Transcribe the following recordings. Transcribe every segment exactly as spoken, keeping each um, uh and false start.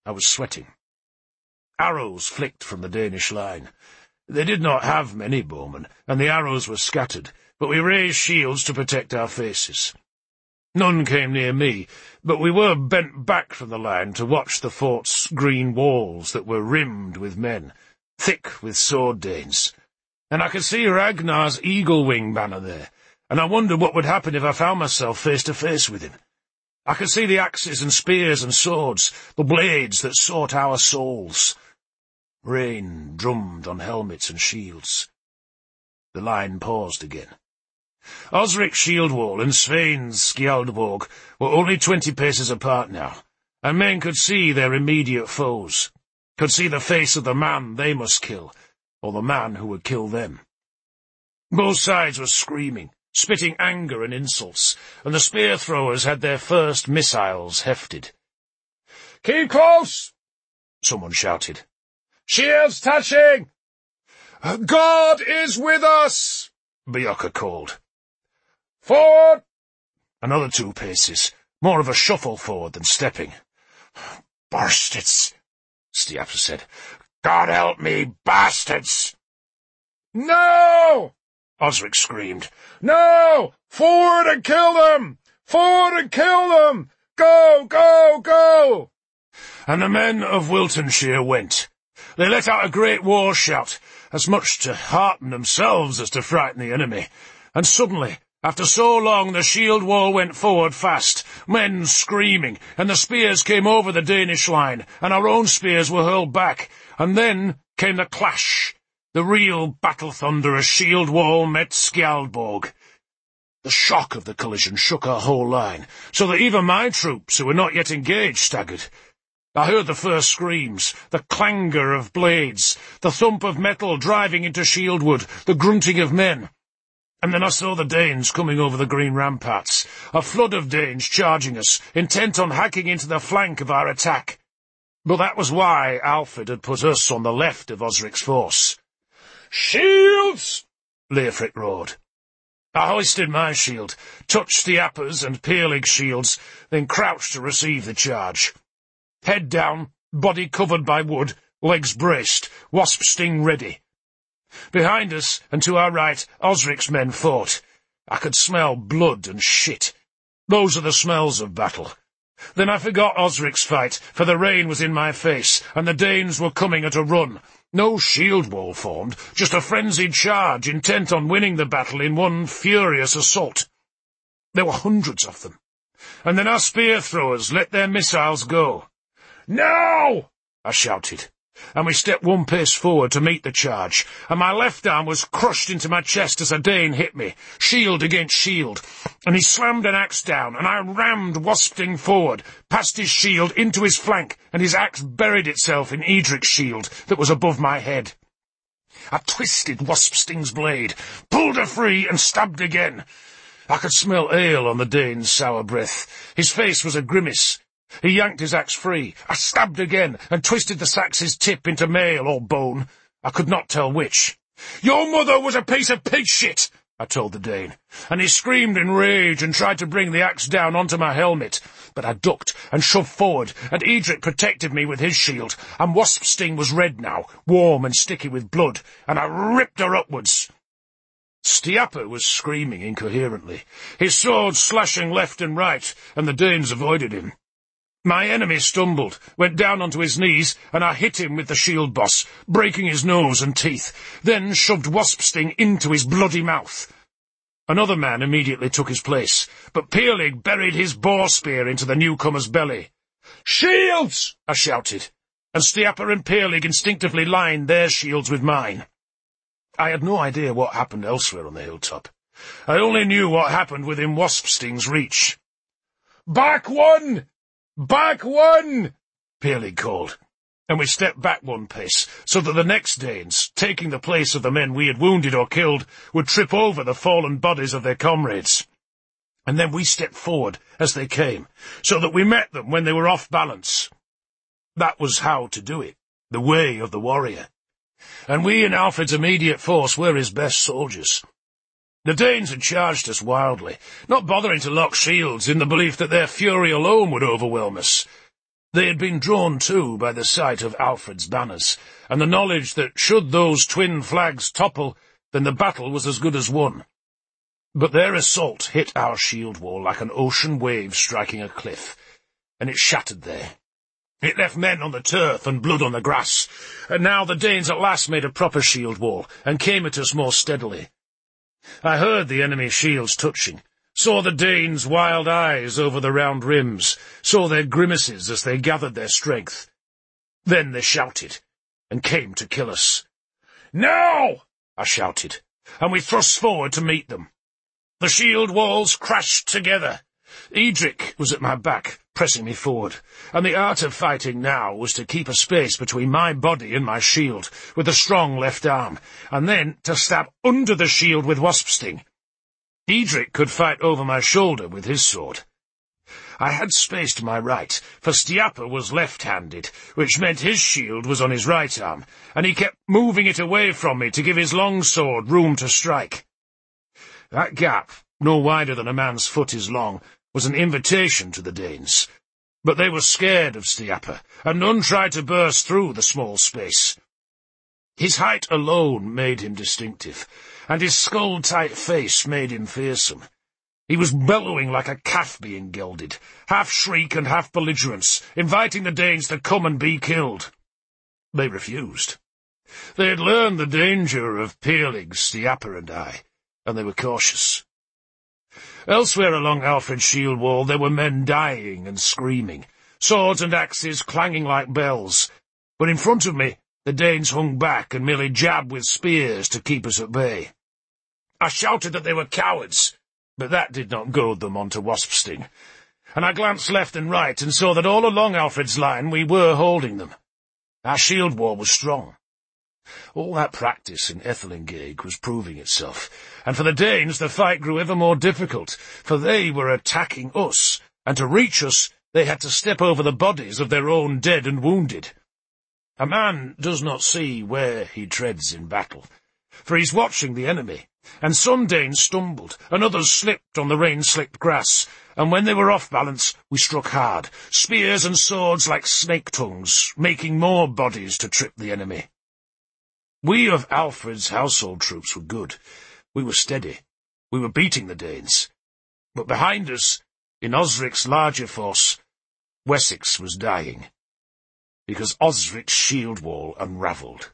I was sweating. Arrows flicked from the Danish line. They did not have many bowmen, and the arrows were scattered, but we raised shields to protect our faces. None came near me, but we were bent back from the line to watch the fort's green walls that were rimmed with men, thick with sword Danes. And I could see Ragnar's eagle-wing banner there, and I wondered what would happen if I found myself face to face with him. I could see the axes and spears and swords, the blades that sought our souls. Rain drummed on helmets and shields. The line paused again. Osric's shield wall and Svein's Skjaldborg were only twenty paces apart now, and men could see their immediate foes, could see the face of the man they must kill, or the man who would kill them. Both sides were screaming, spitting anger and insults, and the spear-throwers had their first missiles hefted. "Keep close!" someone shouted. "Shields touching!" "God is with us!" Bjorka called. "Forward!" Another two paces, more of a shuffle forward than stepping. "Bastards!" Stiapper said. "God help me, bastards!" "No!" Osric screamed. "No! Forward and kill them! Forward and kill them! Go, go, go!" And the men of Wiltonshire went. They let out a great war shout, as much to hearten themselves as to frighten the enemy, and suddenly, after so long, the shield wall went forward fast, men screaming, and the spears came over the Danish line, and our own spears were hurled back, and then came the clash, the real battle thunder as shield wall met Skjaldborg. The shock of the collision shook our whole line, so that even my troops, who were not yet engaged, staggered. I heard the first screams, the clangour of blades, the thump of metal driving into shieldwood, the grunting of men. And then I saw the Danes coming over the green ramparts, a flood of Danes charging us, intent on hacking into the flank of our attack. But that was why Alfred had put us on the left of Osric's force. "Shields!" Leofric roared. I hoisted my shield, touched Stiapper's and Peerlig's shields, then crouched to receive the charge. Head down, body covered by wood, legs braced, wasp sting ready. Behind us, and to our right, Osric's men fought. I could smell blood and shit. Those are the smells of battle. Then I forgot Osric's fight, for the rain was in my face, and the Danes were coming at a run. No shield wall formed, just a frenzied charge, intent on winning the battle in one furious assault. There were hundreds of them. And then our spear-throwers let their missiles go. "Now!" I shouted, and we stepped one pace forward to meet the charge, and my left arm was crushed into my chest as a Dane hit me, shield against shield, and he slammed an axe down, and I rammed Waspsting forward, past his shield into his flank, and his axe buried itself in Edric's shield that was above my head. I twisted Waspsting's blade, pulled her free, and stabbed again. I could smell ale on the Dane's sour breath. His face was a grimace. He yanked his axe free. I stabbed again, and twisted the sax's tip into mail or bone. I could not tell which. "Your mother was a piece of pig shit," I told the Dane, and he screamed in rage and tried to bring the axe down onto my helmet. But I ducked and shoved forward, and Edric protected me with his shield, and Waspsting was red now, warm and sticky with blood, and I ripped her upwards. Stiapper was screaming incoherently, his sword slashing left and right, and the Danes avoided him. My enemy stumbled, went down onto his knees, and I hit him with the shield boss, breaking his nose and teeth, then shoved Waspsting into his bloody mouth. Another man immediately took his place, but Peerlig buried his boar spear into the newcomer's belly. "Shields!" I shouted, and Stiapper and Peerlig instinctively lined their shields with mine. I had no idea what happened elsewhere on the hilltop. I only knew what happened within Waspsting's reach. "Back one! Back one!" Peerlig called, and we stepped back one pace, so that the next Danes, taking the place of the men we had wounded or killed, would trip over the fallen bodies of their comrades. And then we stepped forward as they came, so that we met them when they were off balance. That was how to do it, the way of the warrior. And we in Alfred's immediate force were his best soldiers. The Danes had charged us wildly, not bothering to lock shields in the belief that their fury alone would overwhelm us. They had been drawn, too, by the sight of Alfred's banners, and the knowledge that should those twin flags topple, then the battle was as good as won. But their assault hit our shield wall like an ocean wave striking a cliff, and it shattered there. It left men on the turf and blood on the grass, and now the Danes at last made a proper shield wall, and came at us more steadily. I heard the enemy shields touching, saw the Danes' wild eyes over the round rims, saw their grimaces as they gathered their strength. Then they shouted, and came to kill us. "Now!" I shouted, and we thrust forward to meet them. The shield walls crashed together. Edric was at my back, pressing me forward, and the art of fighting now was to keep a space between my body and my shield, with a strong left arm, and then to stab under the shield with wasp sting. Edric could fight over my shoulder with his sword. I had space to my right, for Stiapa was left-handed, which meant his shield was on his right arm, and he kept moving it away from me to give his long sword room to strike. That gap, no wider than a man's foot is long, was an invitation to the Danes. But they were scared of Stiapa, and none tried to burst through the small space. His height alone made him distinctive, and his skull-tight face made him fearsome. He was bellowing like a calf being gelded, half shriek and half belligerence, inviting the Danes to come and be killed. They refused. They had learned the danger of Peerlig, Stiapa and I, and they were cautious. Elsewhere along Alfred's shield wall there were men dying and screaming, swords and axes clanging like bells, but in front of me the Danes hung back and merely jabbed with spears to keep us at bay. I shouted that they were cowards, but that did not goad them on to wasp sting, and I glanced left and right and saw that all along Alfred's line we were holding them. Our shield wall was strong. All that practice in Ethelinghaig was proving itself, and for the Danes the fight grew ever more difficult, for they were attacking us, and to reach us they had to step over the bodies of their own dead and wounded. A man does not see where he treads in battle, for he's watching the enemy, and some Danes stumbled, and others slipped on the rain-slicked grass, and when they were off balance we struck hard, spears and swords like snake-tongues, making more bodies to trip the enemy. We of Alfred's household troops were good. We were steady. We were beating the Danes. But behind us, in Osric's larger force, Wessex was dying, because Osric's shield wall unravelled.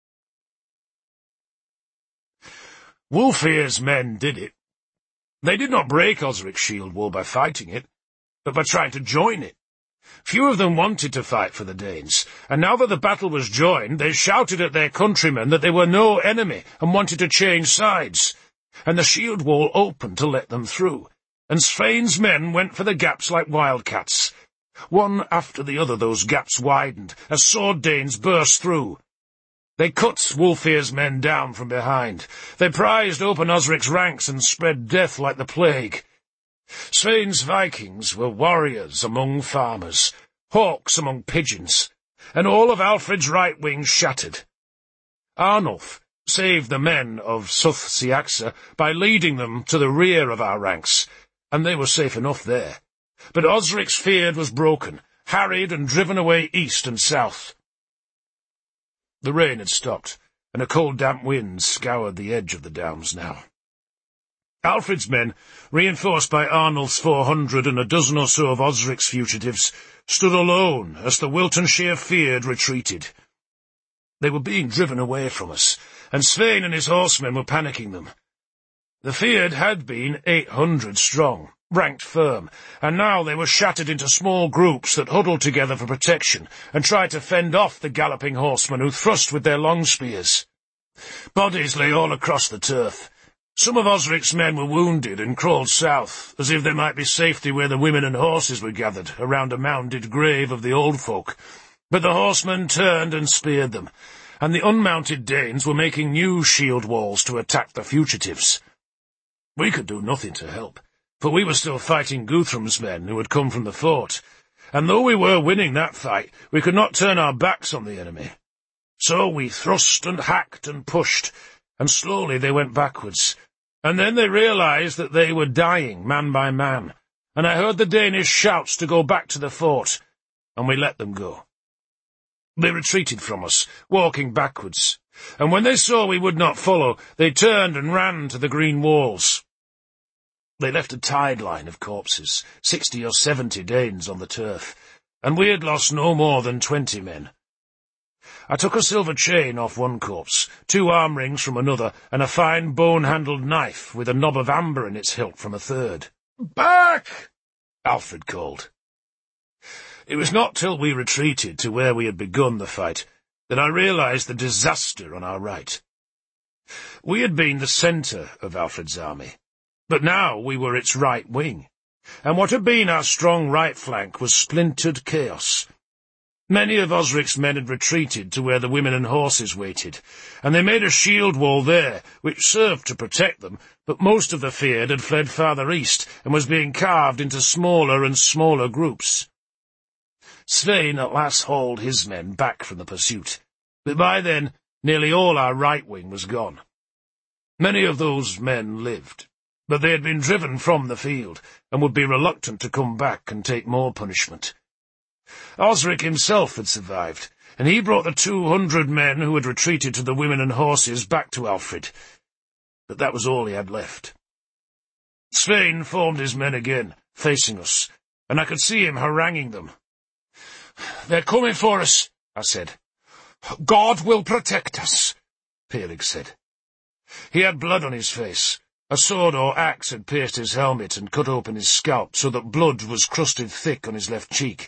Wulfhere's men did it. They did not break Osric's shield wall by fighting it, but by trying to join it. Few of them wanted to fight for the Danes, and now that the battle was joined, they shouted at their countrymen that they were no enemy and wanted to change sides, and the shield wall opened to let them through, and Svein's men went for the gaps like wildcats. One after the other those gaps widened, as sword Danes burst through. They cut Wulfhere's men down from behind. They prized open Osric's ranks and spread death like the plague. Svein's Vikings were warriors among farmers, hawks among pigeons, and all of Alfred's right wing shattered. Arnulf saved the men of Suth-Siaxa by leading them to the rear of our ranks, and they were safe enough there. But Osric's fear was broken, harried and driven away east and south. The rain had stopped, and a cold damp wind scoured the edge of the downs now. Alfred's men, reinforced by Arnulf's four hundred and a dozen or so of Osric's fugitives, stood alone as the Wiltonshire Fyrd retreated. They were being driven away from us, and Svein and his horsemen were panicking them. The Fyrd had been eight hundred strong, ranked firm, and now they were shattered into small groups that huddled together for protection and tried to fend off the galloping horsemen who thrust with their long spears. Bodies lay all across the turf. Some of Osric's men were wounded and crawled south, as if there might be safety where the women and horses were gathered around a mounded grave of the old folk. But the horsemen turned and speared them, and the unmounted Danes were making new shield walls to attack the fugitives. We could do nothing to help, for we were still fighting Guthrum's men who had come from the fort, and though we were winning that fight, we could not turn our backs on the enemy. So we thrust and hacked and pushed, and slowly they went backwards, and then they realized that they were dying man by man, and I heard the Danish shouts to go back to the fort. and we let them go. They retreated from us, walking backwards, and when they saw we would not follow, they turned and ran to the green walls. They left a tide line of corpses, sixty or seventy Danes on the turf, and we had lost no more than twenty men. I took a silver chain off one corpse, two arm rings from another, and a fine bone-handled knife with a knob of amber in its hilt from a third. "Back!" Alfred called. It was not till we retreated to where we had begun the fight that I realized the disaster on our right. We had been the centre of Alfred's army, but now we were its right wing, and what had been our strong right flank was splintered chaos. Many of Osric's men had retreated to where the women and horses waited, and they made a shield wall there, which served to protect them, but most of the Fyrd had fled farther east, and was being carved into smaller and smaller groups. Svein at last hauled his men back from the pursuit, but by then nearly all our right wing was gone. Many of those men lived, but they had been driven from the field, and would be reluctant to come back and take more punishment. Osric himself had survived, and he brought the two hundred men who had retreated to the women and horses back to Alfred, but that was all he had left. Svein formed his men again, facing us, and I could see him haranguing them. "They're coming for us," I said. "God will protect us," Peleg said. He had blood on his face. A sword or axe had pierced his helmet and cut open his scalp so that blood was crusted thick on his left cheek.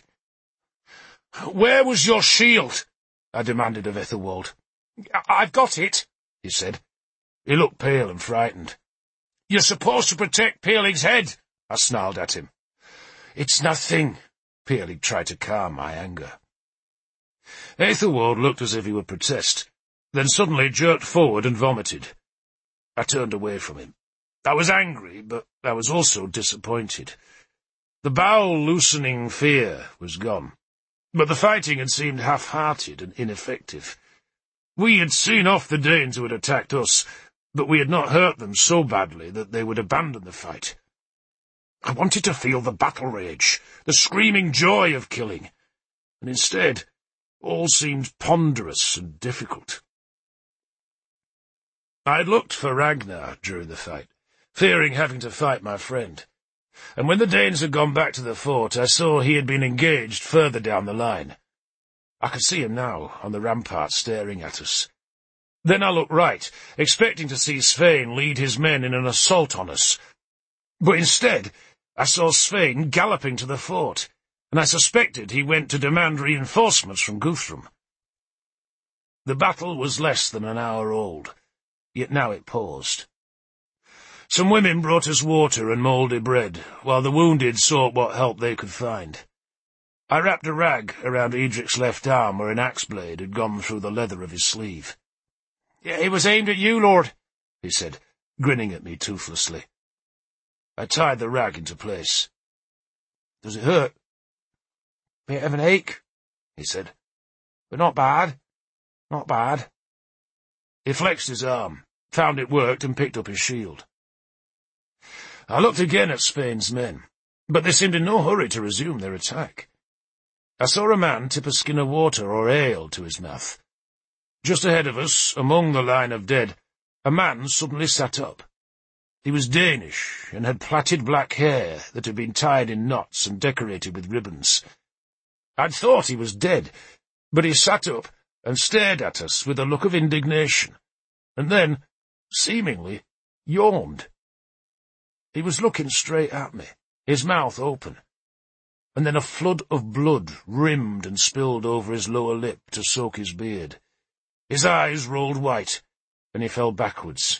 "Where was your shield?" I demanded of Ethelwald. "I've got it," he said. He looked pale and frightened. "You're supposed to protect Peleg's head," I snarled at him. "It's nothing." Peleg tried to calm my anger. Ethelwald looked as if he would protest, then suddenly jerked forward and vomited. I turned away from him. I was angry, but I was also disappointed. The bowel-loosening fear was gone, but the fighting had seemed half-hearted and ineffective. We had seen off the Danes who had attacked us, but we had not hurt them so badly that they would abandon the fight. I wanted to feel the battle rage, the screaming joy of killing, and instead all seemed ponderous and difficult. I had looked for Ragnar during the fight, fearing having to fight my friend, and when the Danes had gone back to the fort, I saw he had been engaged further down the line. I could see him now, on the rampart, staring at us. Then I looked right, expecting to see Svein lead his men in an assault on us, but instead I saw Svein galloping to the fort, and I suspected he went to demand reinforcements from Guthrum. The battle was less than an hour old, yet now it paused. Some women brought us water and mouldy bread, while the wounded sought what help they could find. I wrapped a rag around Edric's left arm where an axe-blade had gone through the leather of his sleeve. "It was aimed at you, Lord," he said, grinning at me toothlessly. I tied the rag into place. "Does it hurt?" "Bit of an ache," he said, "but not bad, not bad." He flexed his arm, found it worked, and picked up his shield. I looked again at Svein's men, but they seemed in no hurry to resume their attack. I saw a man tip a skin of water or ale to his mouth. Just ahead of us, among the line of dead, a man suddenly sat up. He was Danish, and had plaited black hair that had been tied in knots and decorated with ribbons. I'd thought he was dead, but he sat up and stared at us with a look of indignation, and then, seemingly, yawned. He was looking straight at me, his mouth open, and then a flood of blood rimmed and spilled over his lower lip to soak his beard. His eyes rolled white, and he fell backwards.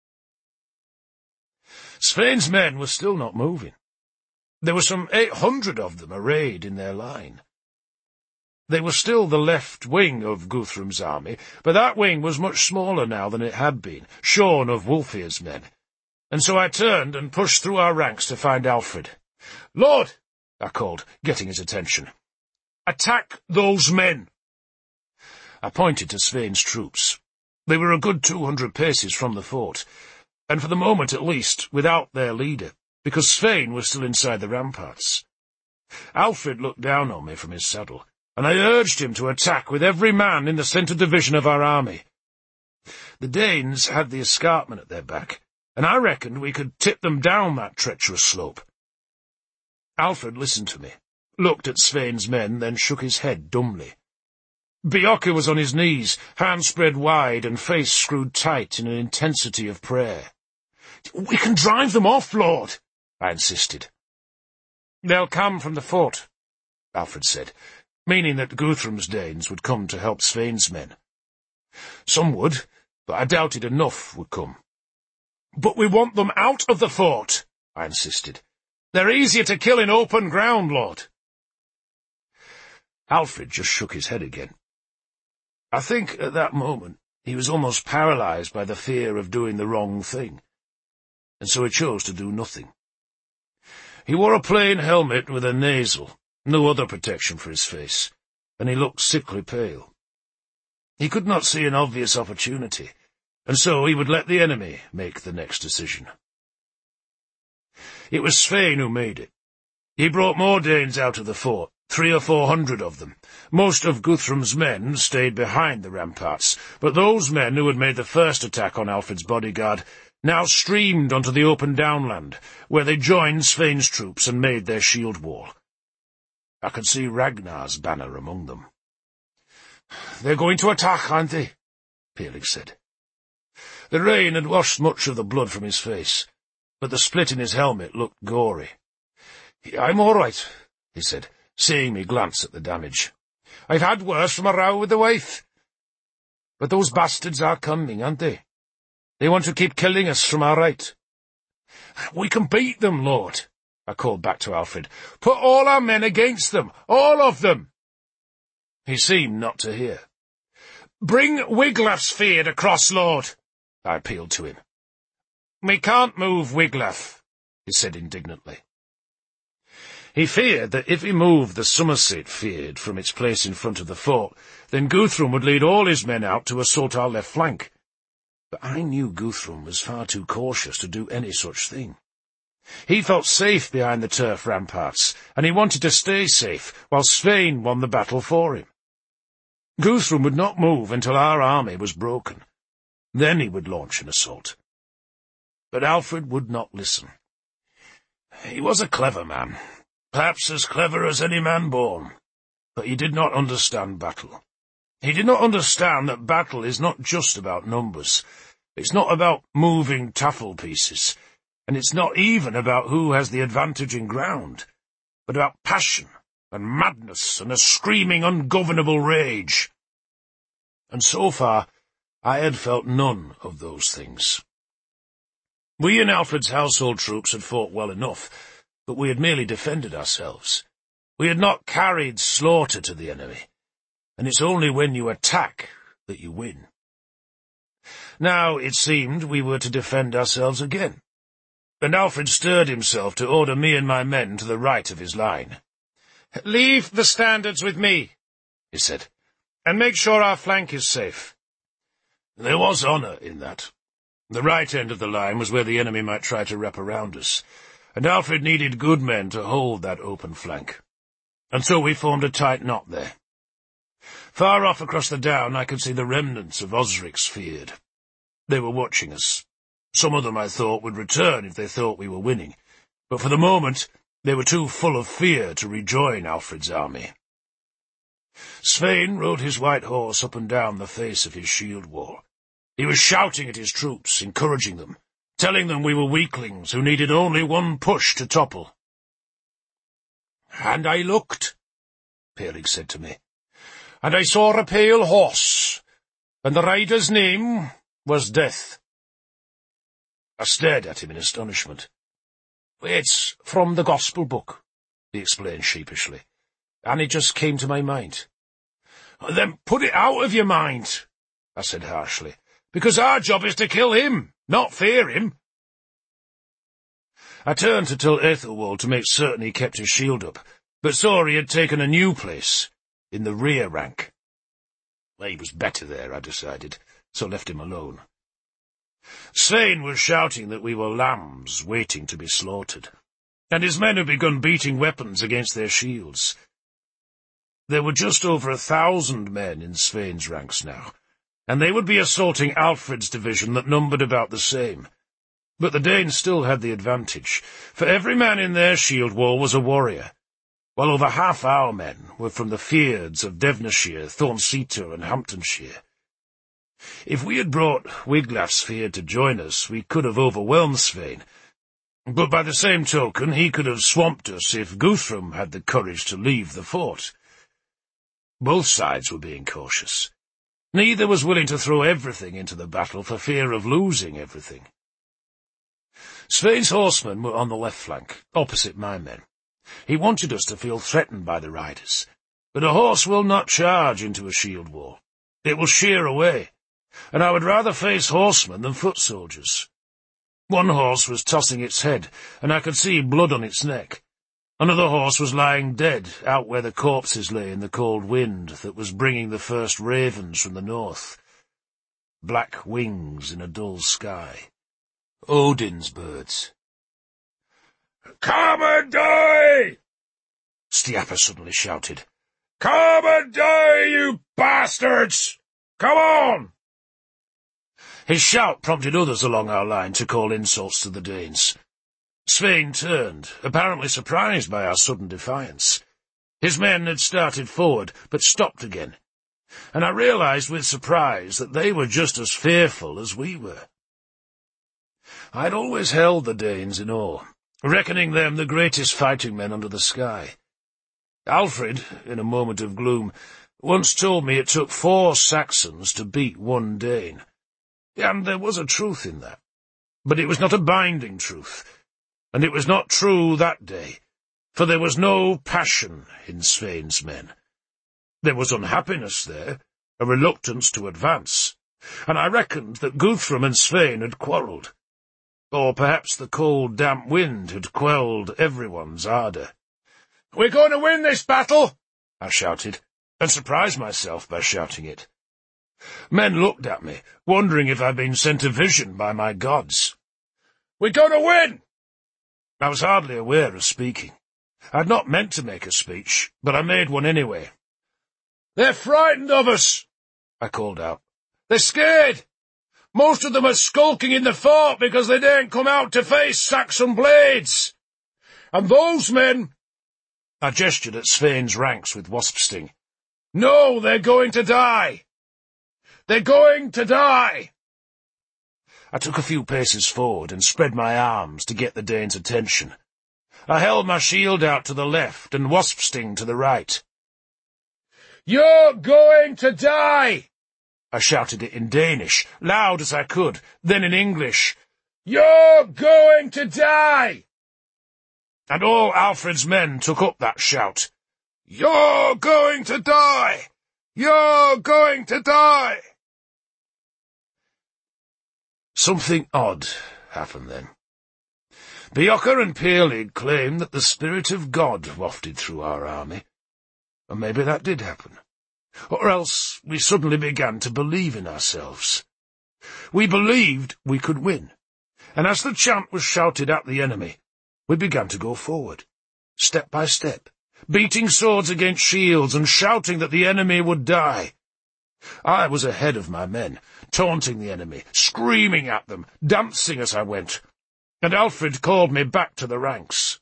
Svein's men were still not moving. There were some eight hundred of them arrayed in their line. They were still the left wing of Guthrum's army, but that wing was much smaller now than it had been, shorn of Wulfir's men, and so I turned and pushed through our ranks to find Alfred. "Lord," I called, getting his attention, "attack those men." I pointed to Svein's troops. They were a good two hundred paces from the fort, and for the moment at least without their leader, because Svein was still inside the ramparts. Alfred looked down on me from his saddle, and I urged him to attack with every man in the centre division of our army. The Danes had the escarpment at their back, and I reckoned we could tip them down that treacherous slope. Alfred listened to me, looked at Svein's men, then shook his head dumbly. Bjorke was on his knees, hands spread wide and face screwed tight in an intensity of prayer. "We can drive them off, Lord," I insisted. "They'll come from the fort," Alfred said, meaning that Guthrum's Danes would come to help Svein's men. "Some would, but I doubted enough would come." "But we want them out of the fort," I insisted. "They're easier to kill in open ground, Lord." Alfred just shook his head again. I think at that moment he was almost paralysed by the fear of doing the wrong thing, and so he chose to do nothing. He wore a plain helmet with a nasal, no other protection for his face, and he looked sickly pale. He could not see an obvious opportunity, and so he would let the enemy make the next decision. It was Svein who made it. He brought more Danes out of the fort, three or four hundred of them. Most of Guthrum's men stayed behind the ramparts, but those men who had made the first attack on Alfred's bodyguard now streamed onto the open downland, where they joined Svein's troops and made their shield wall. I could see Ragnar's banner among them. "They're going to attack, aren't they?" Peleg said. The rain had washed much of the blood from his face, but the split in his helmet looked gory. "I'm all right," he said, seeing me glance at the damage. "I've had worse from a row with the wife. But those bastards are coming, aren't they? They want to keep killing us from our right." "We can beat them, Lord," I called back to Alfred. "Put all our men against them, all of them." He seemed not to hear. "Bring Wiglaf's Feard across, Lord," I appealed to him. "We can't move Wiglaf," he said indignantly. He feared that if he moved the Somerset Feard from its place in front of the fort, then Guthrum would lead all his men out to assault our left flank. But I knew Guthrum was far too cautious to do any such thing. He felt safe behind the turf ramparts, and he wanted to stay safe, while Svein won the battle for him. Guthrum would not move until our army was broken. Then he would launch an assault. But Alfred would not listen. He was a clever man, perhaps as clever as any man born, but he did not understand battle. He did not understand that battle is not just about numbers. It's not about moving taffel pieces, and it's not even about who has the advantage in ground, but about passion and madness and a screaming, ungovernable rage. And so far, I had felt none of those things. We in Alfred's household troops had fought well enough, but we had merely defended ourselves. We had not carried slaughter to the enemy, and it's only when you attack that you win. Now, it seemed, we were to defend ourselves again, and Alfred stirred himself to order me and my men to the right of his line. "Leave the standards with me," he said, "and make sure our flank is safe." There was honour in that. The right end of the line was where the enemy might try to wrap around us, and Alfred needed good men to hold that open flank. And so we formed a tight knot there. Far off across the down I could see the remnants of Osric's Feard. They were watching us. Some of them, I thought, would return if they thought we were winning, but for the moment they were too full of fear to rejoin Alfred's army. Svein rode his white horse up and down the face of his shield wall. He was shouting at his troops, encouraging them, telling them we were weaklings who needed only one push to topple. "And I looked," Peleg said to me, "and I saw a pale horse, and the rider's name was Death." I stared at him in astonishment. "It's from the Gospel book," he explained sheepishly, "and it just came to my mind." "Then put it out of your mind," I said harshly, "because our job is to kill him, not fear him." I turned to tell Aethelwald to make certain he kept his shield up, but saw he had taken a new place, in the rear rank. He was better there, I decided, so left him alone. Svein was shouting that we were lambs waiting to be slaughtered. and his men had begun beating weapons against their shields. There were just over a thousand men in Svein's ranks now, and they would be assaulting Alfred's division that numbered about the same. But the Danes still had the advantage, for every man in their shield wall was a warrior, while over half our men were from the Fyrds of Devonshire, Thornceta, and Hamptonshire. If we had brought Wiglaf's Fyrd to join us, we could have overwhelmed Svein, but by the same token he could have swamped us if Guthrum had the courage to leave the fort. Both sides were being cautious. Neither was willing to throw everything into the battle for fear of losing everything. Svein's horsemen were on the left flank, opposite my men. He wanted us to feel threatened by the riders, but a horse will not charge into a shield wall. It will sheer away, and I would rather face horsemen than foot soldiers. One horse was tossing its head, and I could see blood on its neck. Another horse was lying dead out where the corpses lay in the cold wind that was bringing the first ravens from the north. Black wings in a dull sky. Odin's birds. "Come and die!" Stiappa suddenly shouted. "Come and die, you bastards! Come on!" His shout prompted others along our line to call insults to the Danes. Svein turned, apparently surprised by our sudden defiance. His men had started forward, but stopped again, and I realized with surprise that they were just as fearful as we were. I'd always held the Danes in awe, reckoning them the greatest fighting men under the sky. Alfred, in a moment of gloom, once told me it took four Saxons to beat one Dane, and there was a truth in that. But it was not a binding truth, and it was not true that day, for there was no passion in Svein's men. There was unhappiness there, a reluctance to advance, and I reckoned that Guthrum and Svein had quarrelled. Or perhaps the cold, damp wind had quelled everyone's ardour. "We're going to win this battle!" I shouted, and surprised myself by shouting it. Men looked at me, wondering if I'd been sent a vision by my gods. "We're going to win!" I was hardly aware of speaking. I'd not meant to make a speech, but I made one anyway. "They're frightened of us," I called out. "They're scared. Most of them are skulking in the fort because they daren't come out to face Saxon blades. And those men—" I gestured at Svein's ranks with Waspsting. "No, they're going to die. They're going to die." I took a few paces forward and spread my arms to get the Danes' attention. I held my shield out to the left and Waspsting to the right. "You're going to die!" I shouted it in Danish, loud as I could, then in English. "You're going to die!" And all Alfred's men took up that shout. "You're going to die! You're going to die!" Something odd happened then. Beocca and Peerlid claimed that the Spirit of God wafted through our army, and maybe that did happen. Or else we suddenly began to believe in ourselves. We believed we could win, and as the chant was shouted at the enemy, we began to go forward, step by step, beating swords against shields and shouting that the enemy would die. I was ahead of my men, taunting the enemy, screaming at them, dancing as I went, and Alfred called me back to the ranks.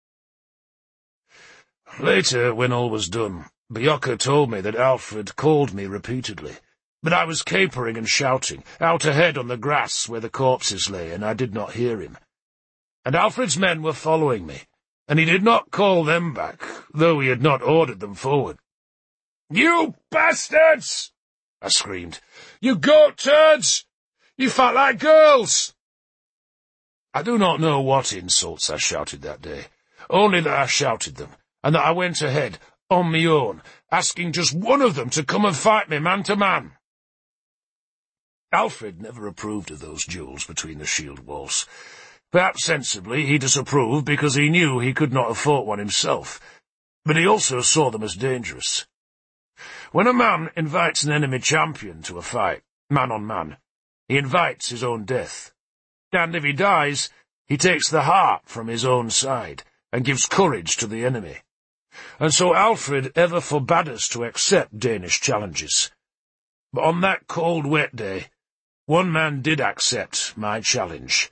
Later, when all was done, Beocca told me that Alfred called me repeatedly, but I was capering and shouting, out ahead on the grass where the corpses lay, and I did not hear him. And Alfred's men were following me, and he did not call them back, though he had not ordered them forward. "You bastards!" I screamed. "You goat turds! You fight like girls!" I do not know what insults I shouted that day, only that I shouted them, and that I went ahead, on me own, asking just one of them to come and fight me man to man. Alfred never approved of those duels between the shield walls. Perhaps sensibly he disapproved because he knew he could not have fought one himself, but he also saw them as dangerous. When a man invites an enemy champion to a fight, man on man, he invites his own death, and if he dies, he takes the heart from his own side, and gives courage to the enemy. And so Alfred ever forbade us to accept Danish challenges. But on that cold, wet day, one man did accept my challenge.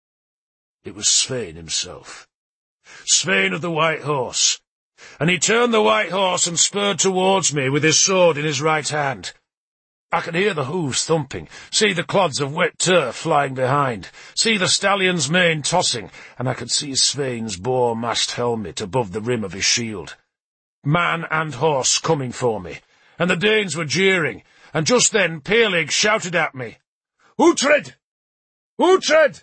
It was Svein himself. Svein of the White Horse. And he turned the white horse and spurred towards me with his sword in his right hand. I could hear the hooves thumping, see the clods of wet turf flying behind, see the stallion's mane tossing, and I could see Svein's boar-mast helmet above the rim of his shield. Man and horse coming for me, and the Danes were jeering, and just then Peleg shouted at me, "Uhtred! Uhtred!"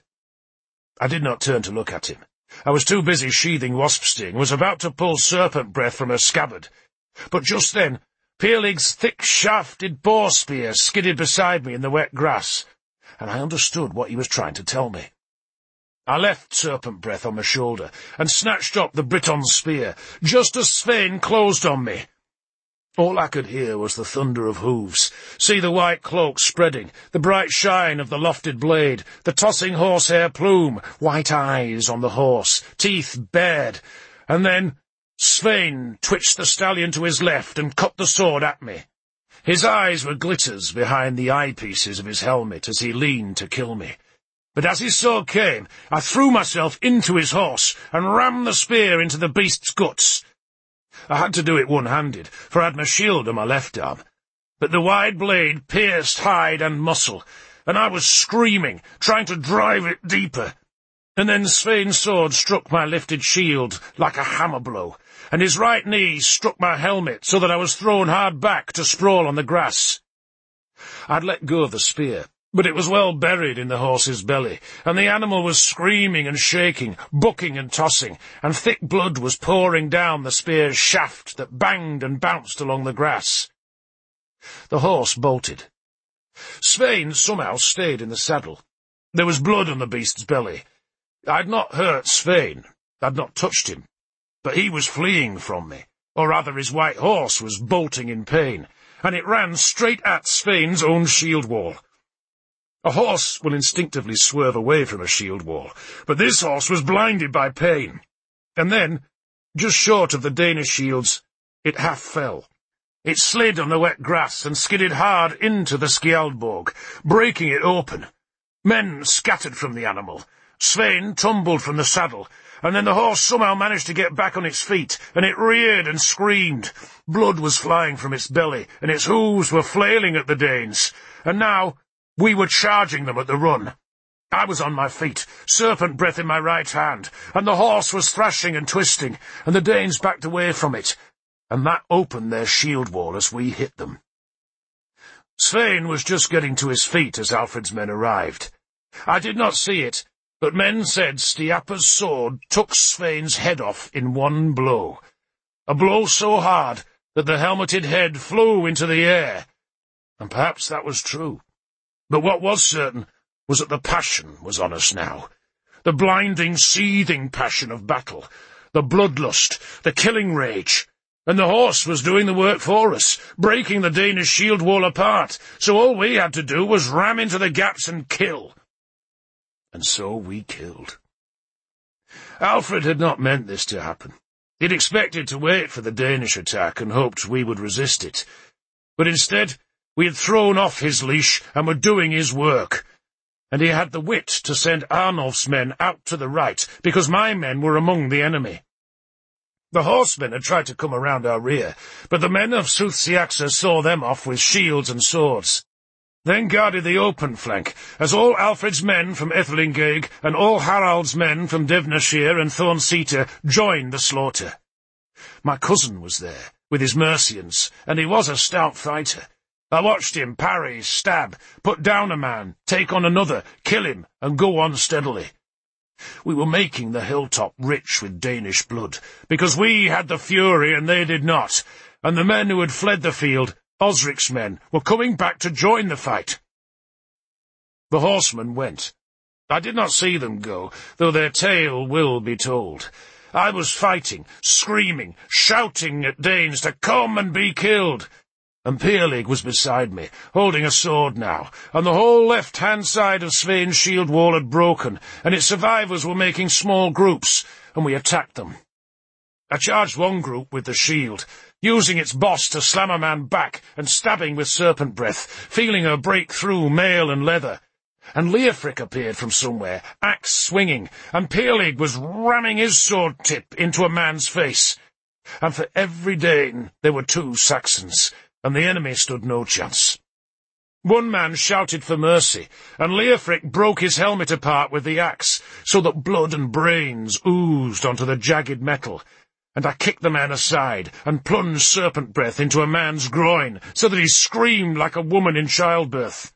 I did not turn to look at him. I was too busy sheathing wasp sting, and was about to pull serpent breath from her scabbard. But just then, Peleg's thick-shafted boar-spear skidded beside me in the wet grass, and I understood what he was trying to tell me. I left serpent breath on my shoulder, and snatched up the Briton's spear, just as Svein closed on me. All I could hear was the thunder of hooves, see the white cloak spreading, the bright shine of the lofted blade, the tossing horsehair plume, white eyes on the horse, teeth bared, and then Svein twitched the stallion to his left and cut the sword at me. His eyes were glitters behind the eyepieces of his helmet as he leaned to kill me. But as his sword came, I threw myself into his horse and rammed the spear into the beast's guts. I had to do it one-handed, for I had my shield on my left arm. But the wide blade pierced hide and muscle, and I was screaming, trying to drive it deeper. And then Svein's sword struck my lifted shield like a hammer blow, and his right knee struck my helmet so that I was thrown hard back to sprawl on the grass. I'd let go of the spear, but it was well buried in the horse's belly, and the animal was screaming and shaking, bucking and tossing, and thick blood was pouring down the spear's shaft that banged and bounced along the grass. The horse bolted. Svein somehow stayed in the saddle. There was blood on the beast's belly. I'd not hurt Svein. I'd not touched him. But he was fleeing from me, or rather his white horse was bolting in pain, and it ran straight at Svein's own shield wall. A horse will instinctively swerve away from a shield wall, but this horse was blinded by pain. And then, just short of the Danish shields, it half fell. It slid on the wet grass and skidded hard into the Skjaldborg, breaking it open. Men scattered from the animal. Svein tumbled from the saddle, and then the horse somehow managed to get back on its feet, and it reared and screamed. Blood was flying from its belly, and its hooves were flailing at the Danes. And now we were charging them at the run. I was on my feet, serpent breath in my right hand, and the horse was thrashing and twisting, and the Danes backed away from it, and that opened their shield wall as we hit them. Svein was just getting to his feet as Alfred's men arrived. I did not see it, but men said Stiapa's sword took Svein's head off in one blow, a blow so hard that the helmeted head flew into the air, and perhaps that was true. But what was certain was that the passion was on us now, the blinding, seething passion of battle, the bloodlust, the killing rage, and the horse was doing the work for us, breaking the Danish shield wall apart, so all we had to do was ram into the gaps and kill. And so we killed. Alfred had not meant this to happen. He'd expected to wait for the Danish attack and hoped we would resist it. But instead, we had thrown off his leash and were doing his work. And he had the wit to send Arnulf's men out to the right, because my men were among the enemy. The horsemen had tried to come around our rear, but the men of Soothsiaxa saw them off with shields and swords. Then guarded the open flank, as all Alfred's men from Ethelingaig and all Harald's men from Devonshire and Thornceta joined the slaughter. My cousin was there, with his Mercians, and he was a stout fighter. I watched him parry, stab, put down a man, take on another, kill him, and go on steadily. We were making the hilltop rich with Danish blood, because we had the fury and they did not, and the men who had fled the field, Osric's men, were coming back to join the fight. The horsemen went. I did not see them go, though their tale will be told. I was fighting, screaming, shouting at Danes to come and be killed. And Peleg was beside me, holding a sword now, and the whole left-hand side of Svein's shield wall had broken, and its survivors were making small groups, and we attacked them. I charged one group with the shield, using its boss to slam a man back and stabbing with serpent breath, feeling her break through mail and leather. And Leofric appeared from somewhere, axe swinging, and Peerlig was ramming his sword tip into a man's face. And for every Dane there were two Saxons, and the enemy stood no chance. One man shouted for mercy, and Leofric broke his helmet apart with the axe, so that blood and brains oozed onto the jagged metal, and I kicked the man aside and plunged serpent breath into a man's groin, so that he screamed like a woman in childbirth.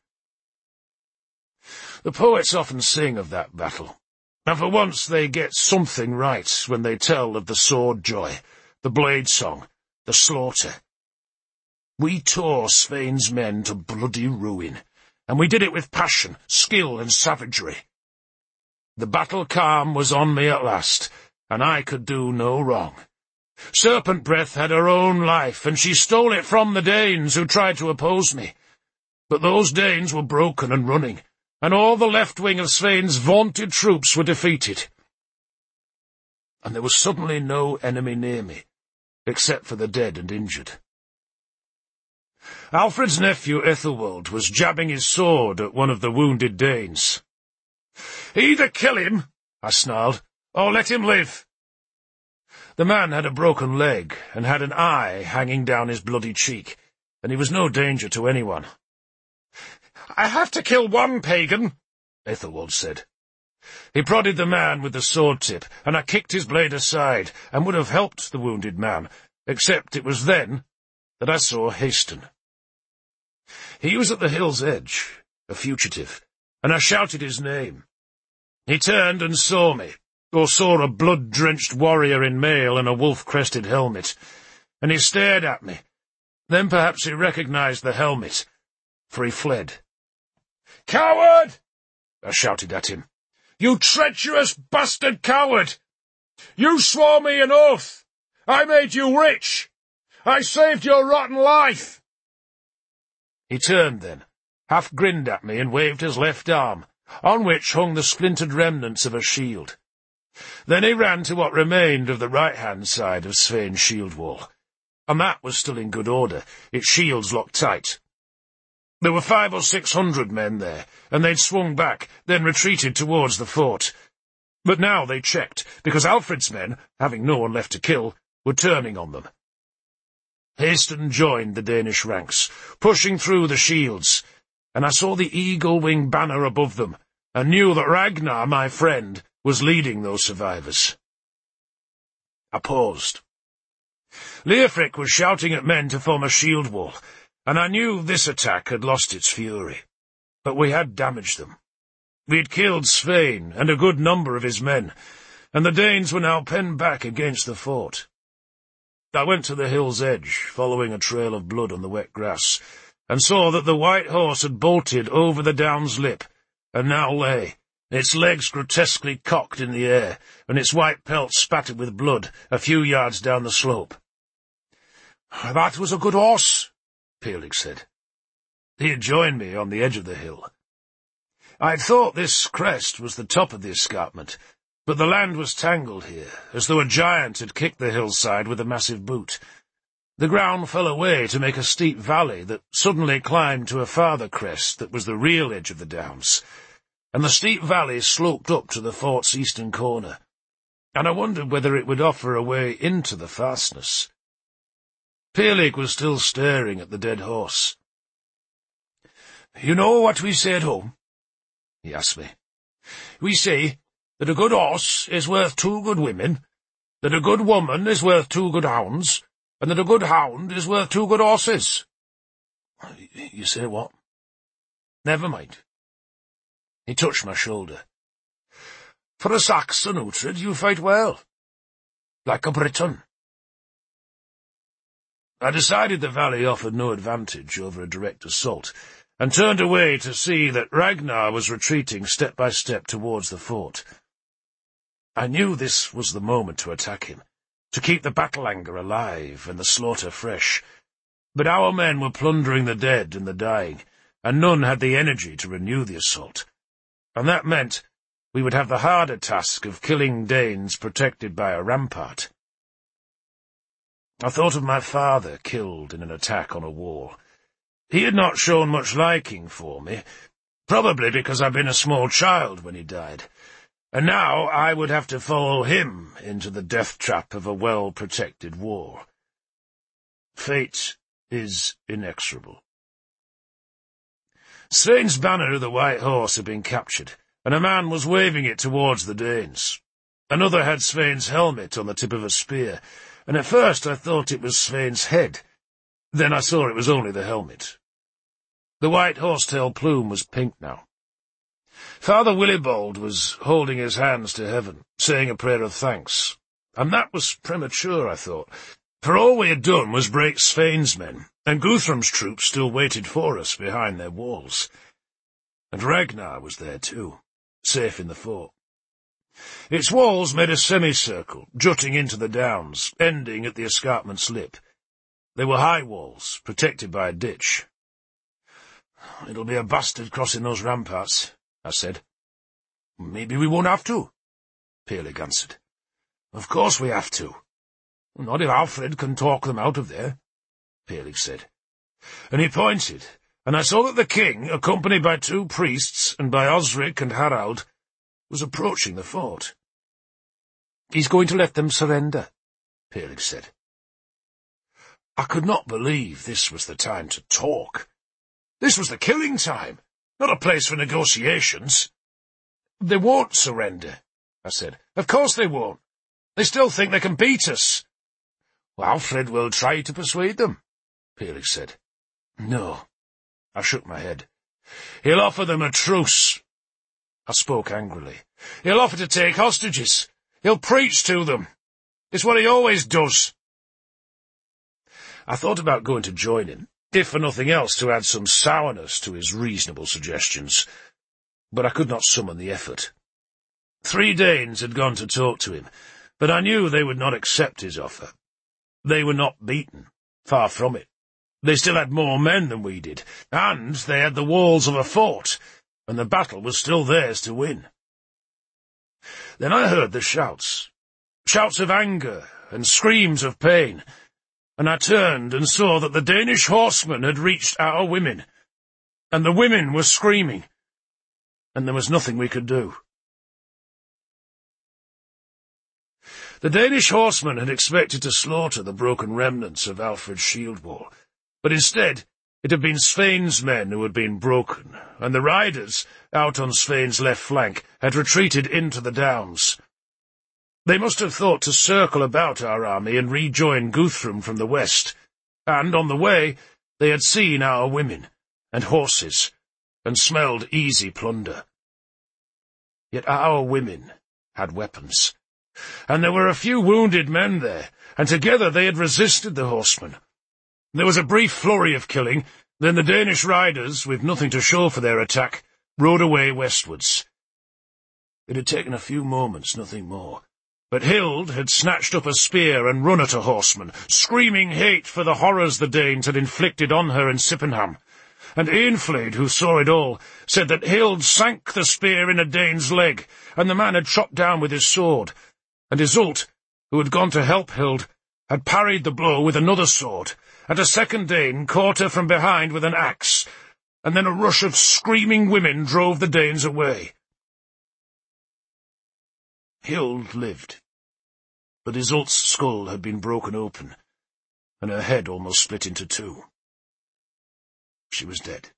The poets often sing of that battle, and for once they get something right when they tell of the sword joy, the blade song, the slaughter. We tore Svein's men to bloody ruin, and we did it with passion, skill, and savagery. The battle calm was on me at last, and I could do no wrong. Serpent Breath had her own life, and she stole it from the Danes who tried to oppose me. But those Danes were broken and running, and all the left wing of Svein's vaunted troops were defeated. And there was suddenly no enemy near me, except for the dead and injured. Alfred's nephew Ethelwald was jabbing his sword at one of the wounded Danes. "Either kill him," I snarled, "or let him live." The man had a broken leg and had an eye hanging down his bloody cheek, and he was no danger to anyone. "I have to kill one pagan," Ethelwald said. He prodded the man with the sword tip, and I kicked his blade aside, and would have helped the wounded man, except it was then that I saw Haston. He was at the hill's edge, a fugitive, and I shouted his name. He turned and saw me, or saw a blood-drenched warrior in mail and a wolf-crested helmet, and he stared at me. Then perhaps he recognized the helmet, for he fled. "Coward!" I shouted at him. "You treacherous bastard coward! You swore me an oath! I made you rich! I saved your rotten life!" He turned then, half grinned at me and waved his left arm, on which hung the splintered remnants of a shield. Then he ran to what remained of the right-hand side of Svein's shield wall, and that was still in good order, its shields locked tight. There were five or six hundred men there, and they'd swung back, then retreated towards the fort. But now they checked, because Alfred's men, having no one left to kill, were turning on them. Haston joined the Danish ranks, pushing through the shields, and I saw the eagle-wing banner above them, and knew that Ragnar, my friend, was leading those survivors. I paused. Leofric was shouting at men to form a shield wall, and I knew this attack had lost its fury. But we had damaged them. We had killed Svein and a good number of his men, and the Danes were now penned back against the fort. I went to the hill's edge, following a trail of blood on the wet grass, and saw that the white horse had bolted over the down's lip, and now lay, its legs grotesquely cocked in the air, and its white pelt spattered with blood, a few yards down the slope. "That was a good horse," Peerlig said. He had joined me on the edge of the hill. I'd thought this crest was the top of the escarpment, but the land was tangled here, as though a giant had kicked the hillside with a massive boot. The ground fell away to make a steep valley that suddenly climbed to a farther crest that was the real edge of the downs, and the steep valley sloped up to the fort's eastern corner, and I wondered whether it would offer a way into the fastness. Peerlig was still staring at the dead horse. "You know what we say at home?" he asked me. "We say that a good horse is worth two good women, that a good woman is worth two good hounds, and that a good hound is worth two good horses." "You say what?" "Never mind." He touched my shoulder. "For a Saxon, Uhtred, you fight well. Like a Briton." I decided the valley offered no advantage over a direct assault, and turned away to see that Ragnar was retreating step by step towards the fort. I knew this was the moment to attack him, to keep the battle anger alive and the slaughter fresh. But our men were plundering the dead and the dying, and none had the energy to renew the assault. And that meant we would have the harder task of killing Danes protected by a rampart. I thought of my father killed in an attack on a wall. He had not shown much liking for me, probably because I'd been a small child when he died, and now I would have to follow him into the death trap of a well-protected wall. Fate is inexorable. Svein's banner of the White Horse had been captured, and a man was waving it towards the Danes. Another had Svein's helmet on the tip of a spear, and at first I thought it was Svein's head. Then I saw it was only the helmet. The white horsetail plume was pink now. Father Willibald was holding his hands to heaven, saying a prayer of thanks, and that was premature, I thought, for all we had done was break Svein's men, and Guthrum's troops still waited for us behind their walls. And Ragnar was there too, safe in the fort. Its walls made a semicircle, jutting into the downs, ending at the escarpment's lip. They were high walls, protected by a ditch. "It'll be a bastard crossing those ramparts," I said. "Maybe we won't have to," Peleg answered. "Of course we have to. Not if Alfred can talk them out of there," Peleg said. And he pointed, and I saw that the king, accompanied by two priests and by Osric and Harald, was approaching the fort. "He's going to let them surrender," Peleg said. I could not believe this was the time to talk. This was the killing time, not a place for negotiations. "They won't surrender," I said. "Of course they won't. They still think they can beat us." "Well, Alfred will try to persuade them," Peleg said. "No." I shook my head. "He'll offer them a truce." I spoke angrily. "He'll offer to take hostages. He'll preach to them. It's what he always does." I thought about going to join him, if for nothing else to add some sourness to his reasonable suggestions, but I could not summon the effort. Three Danes had gone to talk to him, but I knew they would not accept his offer. They were not beaten, far from it. They still had more men than we did, and they had the walls of a fort, and the battle was still theirs to win. Then I heard the shouts, shouts of anger and screams of pain, and I turned and saw that the Danish horsemen had reached our women, and the women were screaming, and there was nothing we could do. The Danish horsemen had expected to slaughter the broken remnants of Alfred's shield wall, but instead it had been Svein's men who had been broken, and the riders, out on Svein's left flank, had retreated into the downs. They must have thought to circle about our army and rejoin Guthrum from the west, and on the way they had seen our women and horses, and smelled easy plunder. Yet our women had weapons, and there were a few wounded men there, and together they had resisted the horsemen. There was a brief flurry of killing, then the Danish riders, with nothing to show for their attack, rode away westwards. It had taken a few moments, nothing more. But Hild had snatched up a spear and run at a horseman, screaming hate for the horrors the Danes had inflicted on her in Sippenham. And Eanfled, who saw it all, said that Hild sank the spear in a Dane's leg, and the man had chopped down with his sword, and Iseult, who had gone to help Hild, had parried the blow with another sword, and a second Dane caught her from behind with an axe, and then a rush of screaming women drove the Danes away. Hild lived, but Iseult's skull had been broken open, and her head almost split into two. She was dead.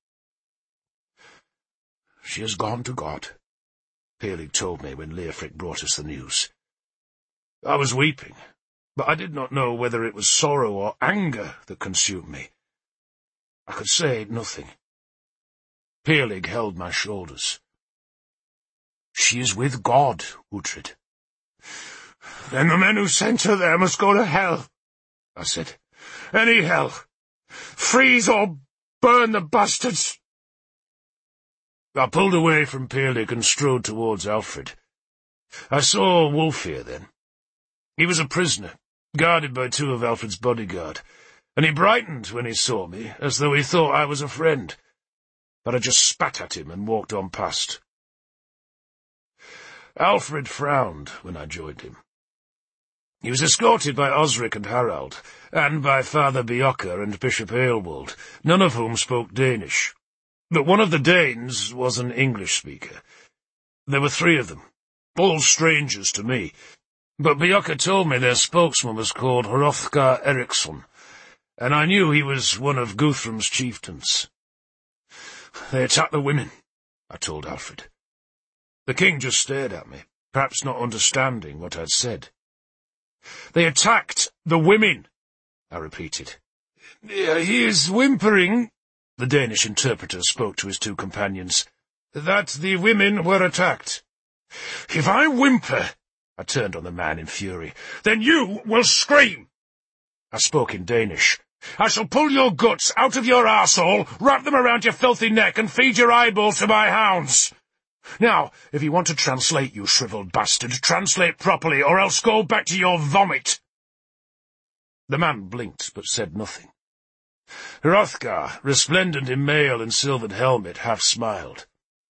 "She has gone to God," Peleg told me when Leofric brought us the news. I was weeping, but I did not know whether it was sorrow or anger that consumed me. I could say nothing. Peleg held my shoulders. "She is with God, Uhtred." "Then the men who sent her there must go to hell," I said. "Any hell. Freeze or burn the bastards." I pulled away from Peleg and strode towards Alfred. I saw Wulfhere then. He was a prisoner, guarded by two of Alfred's bodyguard, and he brightened when he saw me, as though he thought I was a friend. But I just spat at him and walked on past. Alfred frowned when I joined him. He was escorted by Osric and Harald, and by Father Bjorka and Bishop Aelwald, none of whom spoke Danish. But one of the Danes was an English speaker. There were three of them, all strangers to me, but Bjorka told me their spokesman was called Hrothgar Eriksson, and I knew he was one of Guthrum's chieftains. They attacked the women, I told Alfred. The king just stared at me, perhaps not understanding what I'd said. They attacked the women, I repeated. He is whimpering, the Danish interpreter spoke to his two companions, that the women were attacked. If I whimper, I turned on the man in fury, then you will scream. I spoke in Danish. I shall pull your guts out of your arsehole, wrap them around your filthy neck, and feed your eyeballs to my hounds. Now, if you want to translate, you shriveled bastard, translate properly, or else go back to your vomit. The man blinked, but said nothing. Hrothgar, resplendent in mail and silvered helmet, half smiled.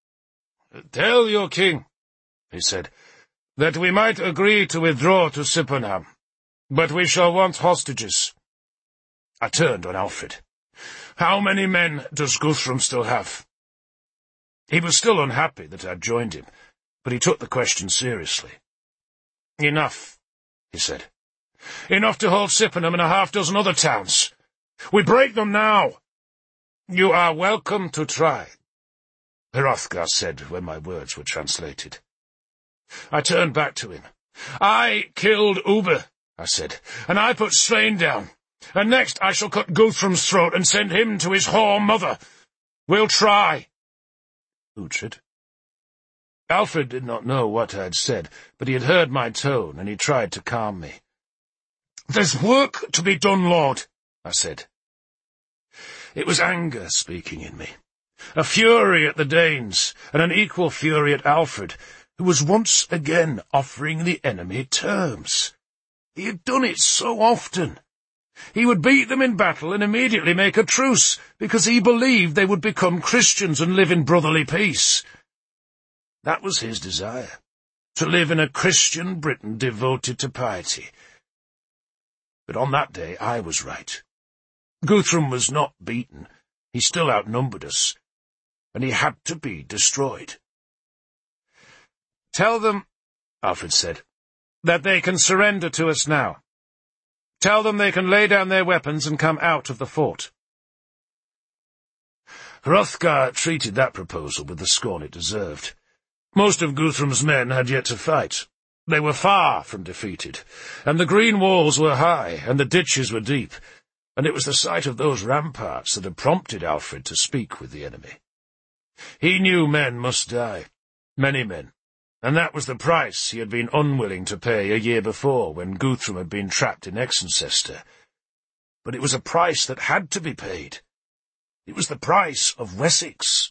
"Tell your king," he said, "that we might agree to withdraw to Sippenham, but we shall want hostages." I turned on Alfred. "How many men does Guthrum still have?" He was still unhappy that I'd joined him, but he took the question seriously. "Enough," he said. "Enough to hold Sippenham and a half-dozen other towns. We break them now." "You are welcome to try," Hrothgar said when my words were translated. I turned back to him. "I killed Ubbe," I said, "and I put Svein down. And next I shall cut Guthrum's throat and send him to his whore mother. We'll try." Uhtred. Alfred did not know what I had said, but he had heard my tone, and he tried to calm me. "There's work to be done, Lord," I said. It was anger speaking in me, a fury at the Danes, and an equal fury at Alfred, who was once again offering the enemy terms. He had done it so often. He would beat them in battle and immediately make a truce, because he believed they would become Christians and live in brotherly peace. That was his desire, to live in a Christian Britain devoted to piety. But on that day I was right. Guthrum was not beaten. He still outnumbered us, and he had to be destroyed. "Tell them," Alfred said, "that they can surrender to us now. Tell them they can lay down their weapons and come out of the fort." Hrothgar treated that proposal with the scorn it deserved. Most of Guthrum's men had yet to fight. They were far from defeated, and the green walls were high, and the ditches were deep, and it was the sight of those ramparts that had prompted Alfred to speak with the enemy. He knew men must die, many men, and that was the price he had been unwilling to pay a year before when Guthrum had been trapped in Exencester. But it was a price that had to be paid. It was the price of Wessex.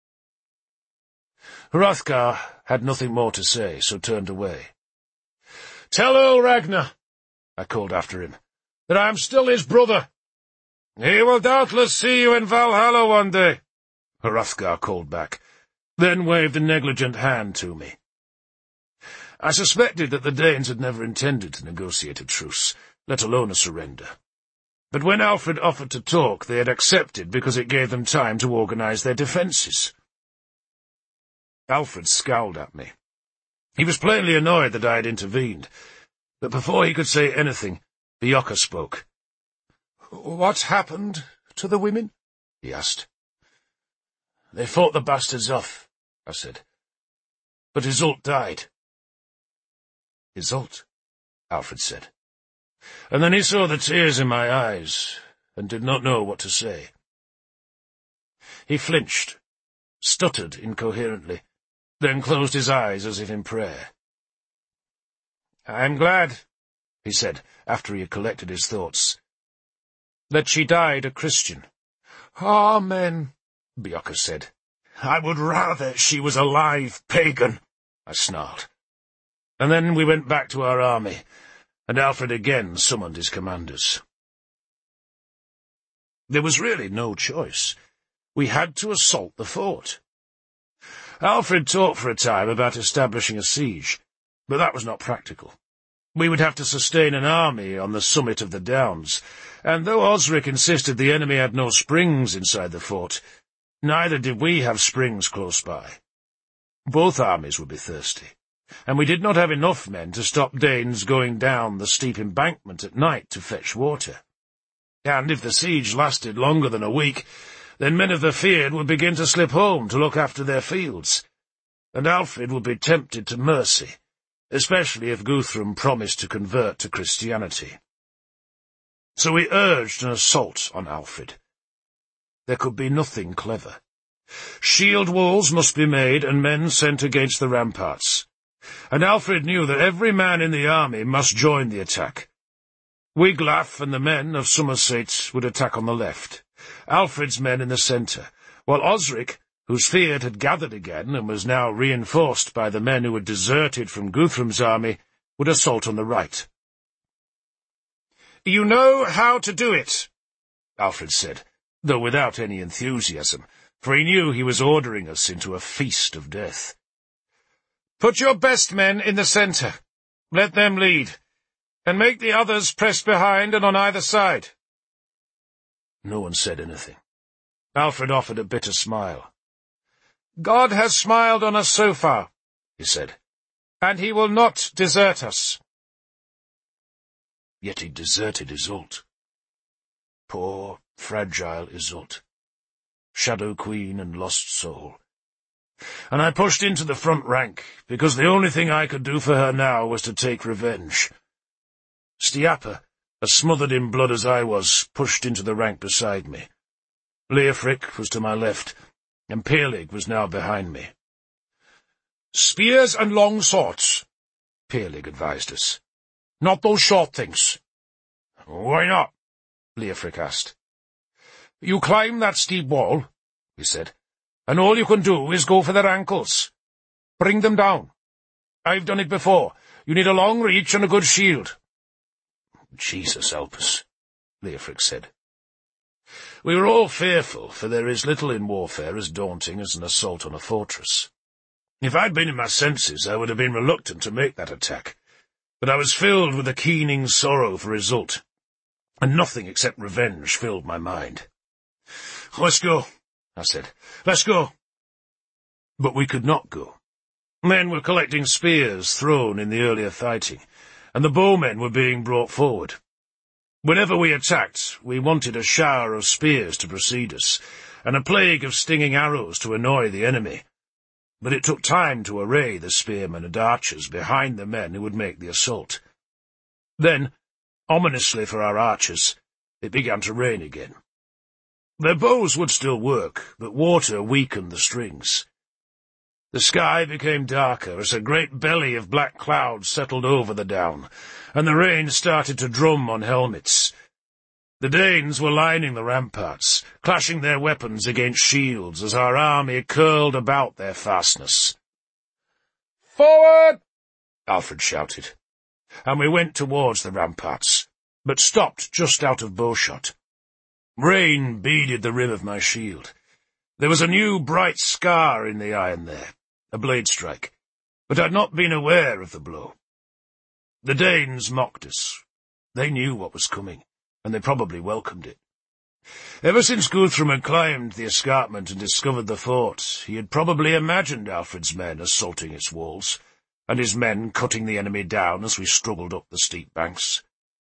Hrothgar had nothing more to say, so turned away. "Tell Earl Ragnar," I called after him, "that I am still his brother." "He will doubtless see you in Valhalla one day," Hrothgar called back, then waved a negligent hand to me. I suspected that the Danes had never intended to negotiate a truce, let alone a surrender. But when Alfred offered to talk, they had accepted because it gave them time to organize their defences. Alfred scowled at me. He was plainly annoyed that I had intervened, but before he could say anything, Bjorka spoke. "What happened to the women?" he asked. "They fought the bastards off," I said. "But Iseult died." "Iseult," Alfred said. And then he saw the tears in my eyes, and did not know what to say. He flinched, stuttered incoherently, then closed his eyes as if in prayer. "I am glad," he said, after he had collected his thoughts, "that she died a Christian." "Amen," Bjorka said. "I would rather she was a live pagan," I snarled. And then we went back to our army, and Alfred again summoned his commanders. There was really no choice. We had to assault the fort. Alfred talked for a time about establishing a siege, but that was not practical. We would have to sustain an army on the summit of the Downs, and though Osric insisted the enemy had no springs inside the fort, neither did we have springs close by. Both armies would be thirsty, and we did not have enough men to stop Danes going down the steep embankment at night to fetch water. And if the siege lasted longer than a week, then men of the Fyrd would begin to slip home to look after their fields, and Alfred would be tempted to mercy, especially if Guthrum promised to convert to Christianity. So we urged an assault on Alfred. There could be nothing clever. Shield walls must be made and men sent against the ramparts, and Alfred knew that every man in the army must join the attack. Wiglaf and the men of Somerset would attack on the left, Alfred's men in the centre, while Osric, whose Fyrd had gathered again and was now reinforced by the men who had deserted from Guthrum's army, would assault on the right. "You know how to do it," Alfred said, though without any enthusiasm, for he knew he was ordering us into a feast of death. "Put your best men in the centre. Let them lead, and make the others press behind and on either side." No one said anything. Alfred offered a bitter smile. "God has smiled on us so far," he said, "and he will not desert us." Yet he deserted Iseult. Poor, fragile Iseult. Shadow Queen and lost soul. And I pushed into the front rank, because the only thing I could do for her now was to take revenge. Stiapa, as smothered in blood as I was, pushed into the rank beside me. Leofric was to my left, and Peerlig was now behind me. "Spears and long swords," Peerlig advised us. "Not those short things." "Why not?" Leofric asked. "You climb that steep wall," he said, "and all you can do is go for their ankles. Bring them down. I've done it before. You need a long reach and a good shield." "Jesus help us," Leofric said. We were all fearful, for there is little in warfare as daunting as an assault on a fortress. If I'd been in my senses, I would have been reluctant to make that attack, but I was filled with a keening sorrow for Iseult, and nothing except revenge filled my mind. "Let's go," I said. "Let's go." But we could not go. Men were collecting spears thrown in the earlier fighting, and the bowmen were being brought forward. Whenever we attacked, we wanted a shower of spears to precede us, and a plague of stinging arrows to annoy the enemy. But it took time to array the spearmen and archers behind the men who would make the assault. Then, ominously for our archers, it began to rain again. Their bows would still work, but water weakened the strings. The sky became darker as a great belly of black clouds settled over the down, and the rain started to drum on helmets. The Danes were lining the ramparts, clashing their weapons against shields as our army curled about their fastness. "Forward!" Alfred shouted, and we went towards the ramparts, but stopped just out of bowshot. Rain beaded the rim of my shield. There was a new bright scar in the iron there, a blade strike, but I'd not been aware of the blow. The Danes mocked us. They knew what was coming, and they probably welcomed it. Ever since Guthrum had climbed the escarpment and discovered the fort, he had probably imagined Alfred's men assaulting its walls, and his men cutting the enemy down as we struggled up the steep banks.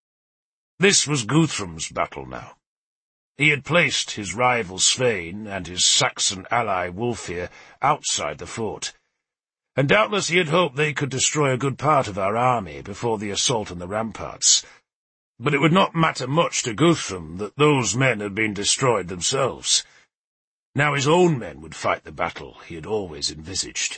This was Guthrum's battle now. He had placed his rival Svein and his Saxon ally Wulfir outside the fort, and doubtless he had hoped they could destroy a good part of our army before the assault on the ramparts. But it would not matter much to Guthrum that those men had been destroyed themselves. Now his own men would fight the battle he had always envisaged.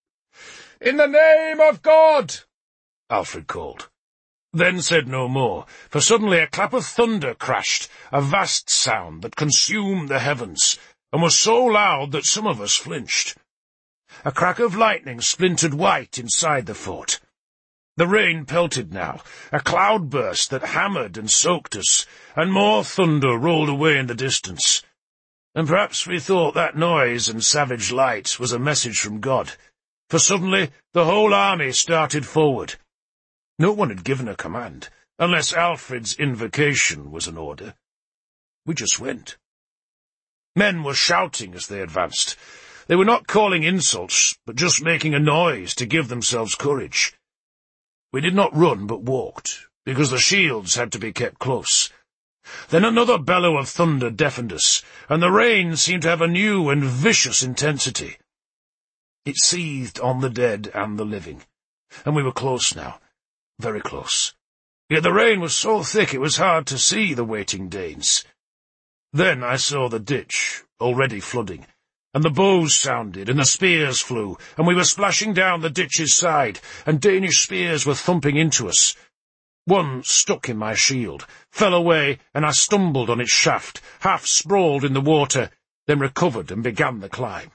"In the name of God!" Alfred called, then said no more, for suddenly a clap of thunder crashed, a vast sound that consumed the heavens, and was so loud that some of us flinched. A crack of lightning splintered white inside the fort. The rain pelted now, a cloudburst that hammered and soaked us, and more thunder rolled away in the distance. And perhaps we thought that noise and savage light was a message from God, for suddenly the whole army started forward. No one had given a command, unless Alfred's invocation was an order. We just went. Men were shouting as they advanced. They were not calling insults, but just making a noise to give themselves courage. We did not run, but walked, because the shields had to be kept close. Then another bellow of thunder deafened us, and the rain seemed to have a new and vicious intensity. It seethed on the dead and the living, and we were close now, very close. Yet the rain was so thick it was hard to see the waiting Danes. Then I saw the ditch, already flooding, and the bows sounded, and the spears flew, and we were splashing down the ditch's side, and Danish spears were thumping into us. One stuck in my shield, fell away, and I stumbled on its shaft, half sprawled in the water, then recovered and began the climb.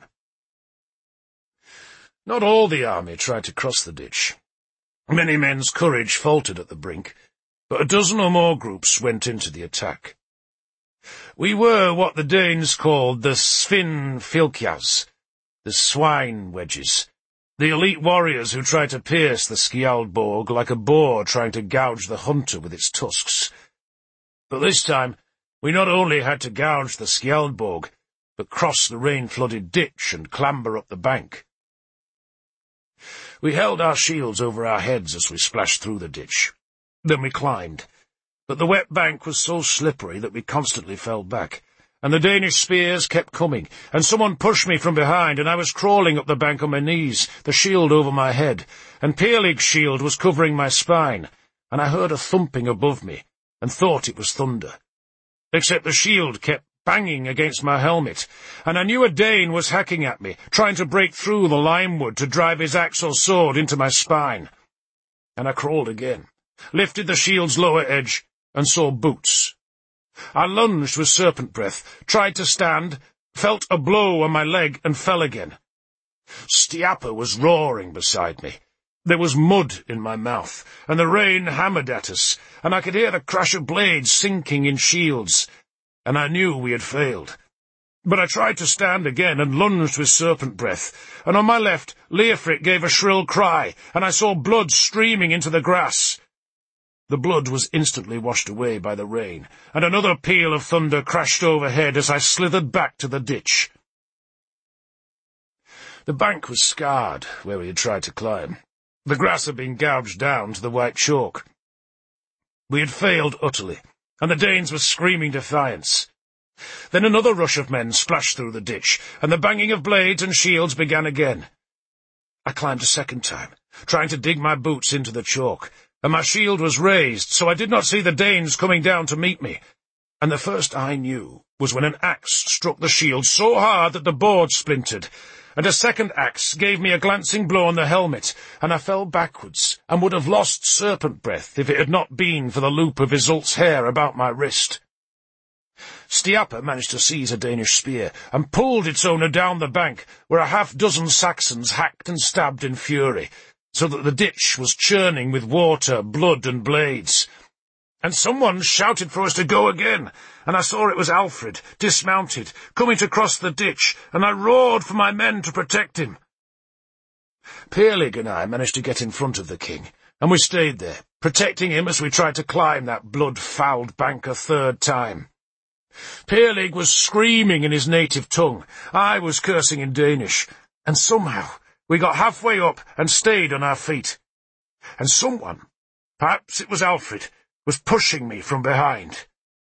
Not all the army tried to cross the ditch. Many men's courage faltered at the brink, but a dozen or more groups went into the attack. We were what the Danes called the Svinfylkjas, the swine wedges, the elite warriors who tried to pierce the Skjaldborg like a boar trying to gouge the hunter with its tusks. But this time, we not only had to gouge the Skjaldborg, but cross the rain-flooded ditch and clamber up the bank. We held our shields over our heads as we splashed through the ditch. Then we climbed. But the wet bank was so slippery that we constantly fell back, and the Danish spears kept coming, and someone pushed me from behind, and I was crawling up the bank on my knees, the shield over my head, and Peerlig's shield was covering my spine, and I heard a thumping above me, and thought it was thunder. Except the shield kept banging against my helmet, and I knew a Dane was hacking at me, trying to break through the limewood to drive his axe or sword into my spine. And I crawled again, lifted the shield's lower edge, and saw boots. I lunged with serpent breath, tried to stand, felt a blow on my leg, and fell again. Stiappa was roaring beside me. There was mud in my mouth, and the rain hammered at us, and I could hear the crash of blades sinking in shields, and I knew we had failed. But I tried to stand again and lunged with serpent breath, and on my left Leofric gave a shrill cry, and I saw blood streaming into the grass. The blood was instantly washed away by the rain, and another peal of thunder crashed overhead as I slithered back to the ditch. The bank was scarred where we had tried to climb. The grass had been gouged down to the white chalk. We had failed utterly, and the Danes were screaming defiance. Then another rush of men splashed through the ditch, and the banging of blades and shields began again. I climbed a second time, trying to dig my boots into the chalk, and my shield was raised, so I did not see the Danes coming down to meet me. And the first I knew was when an axe struck the shield so hard that the board splintered, and a second axe gave me a glancing blow on the helmet, and I fell backwards, and would have lost serpent breath if it had not been for the loop of Isolt's hair about my wrist. Stiappa managed to seize a Danish spear, and pulled its owner down the bank, where a half-dozen Saxons hacked and stabbed in fury, so that the ditch was churning with water, blood, and blades. And someone shouted for us to go again, and I saw it was Alfred, dismounted, coming to cross the ditch, and I roared for my men to protect him. Peerlig and I managed to get in front of the king, and we stayed there, protecting him as we tried to climb that blood-fouled bank a third time. Peerlig was screaming in his native tongue, I was cursing in Danish, and somehow we got halfway up and stayed on our feet. And someone, perhaps it was Alfred, was pushing me from behind.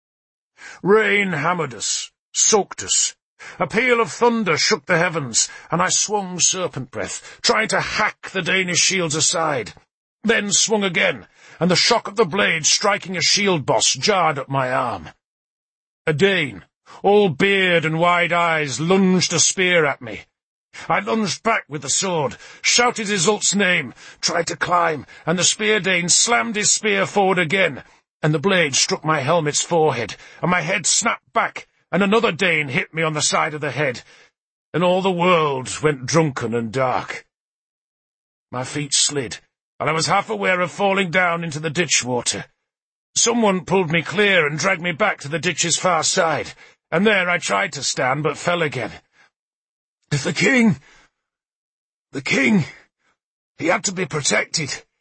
Rain hammered us, soaked us. A peal of thunder shook the heavens, and I swung serpent breath, trying to hack the Danish shields aside, then swung again, and the shock of the blade striking a shield boss jarred at my arm. A Dane, all beard and wide eyes, lunged a spear at me. I lunged back with the sword, shouted Isolt's name, tried to climb, and the spear Dane slammed his spear forward again, and the blade struck my helmet's forehead, and my head snapped back, and another Dane hit me on the side of the head, and all the world went drunken and dark. My feet slid, and I was half aware of falling down into the ditch water. Someone pulled me clear and dragged me back to the ditch's far side, and there I tried to stand, but fell again. The king, the king, he had to be protected,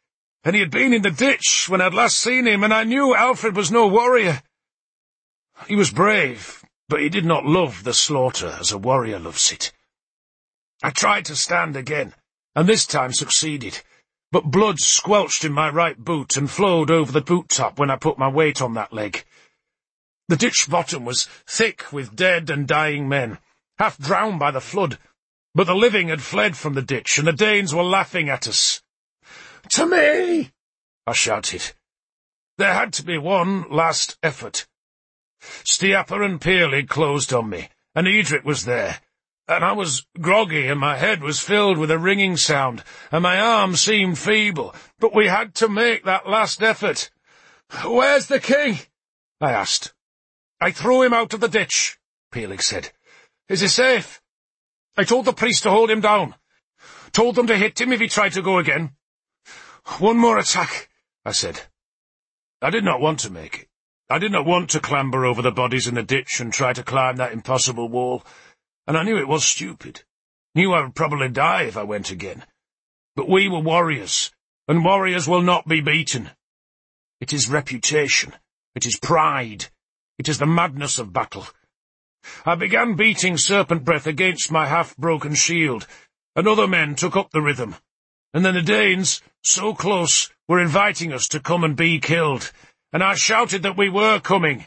and he had been in the ditch when I'd last seen him, and I knew Alfred was no warrior. He was brave, but he did not love the slaughter as a warrior loves it. I tried to stand again, and this time succeeded, but blood squelched in my right boot and flowed over the boot top when I put my weight on that leg. The ditch bottom was thick with dead and dying men, half drowned by the flood, but the living had fled from the ditch, and the Danes were laughing at us. "To me!" I shouted. There had to be one last effort. Stiappa and Peerlig closed on me, and Edric was there, and I was groggy, and my head was filled with a ringing sound, and my arms seemed feeble, but we had to make that last effort. "Where's the king?" I asked. "I threw him out of the ditch," Peerlig said. "Is he safe?" "I told the priest to hold him down. Told them to hit him if he tried to go again." "One more attack," I said. I did not want to make it. I did not want to clamber over the bodies in the ditch and try to climb that impossible wall, and I knew it was stupid. Knew I would probably die if I went again. But we were warriors, and warriors will not be beaten. It is reputation. It is pride. It is the madness of battle. I began beating serpent breath against my half-broken shield, and other men took up the rhythm, and then the Danes, so close, were inviting us to come and be killed, and I shouted that we were coming.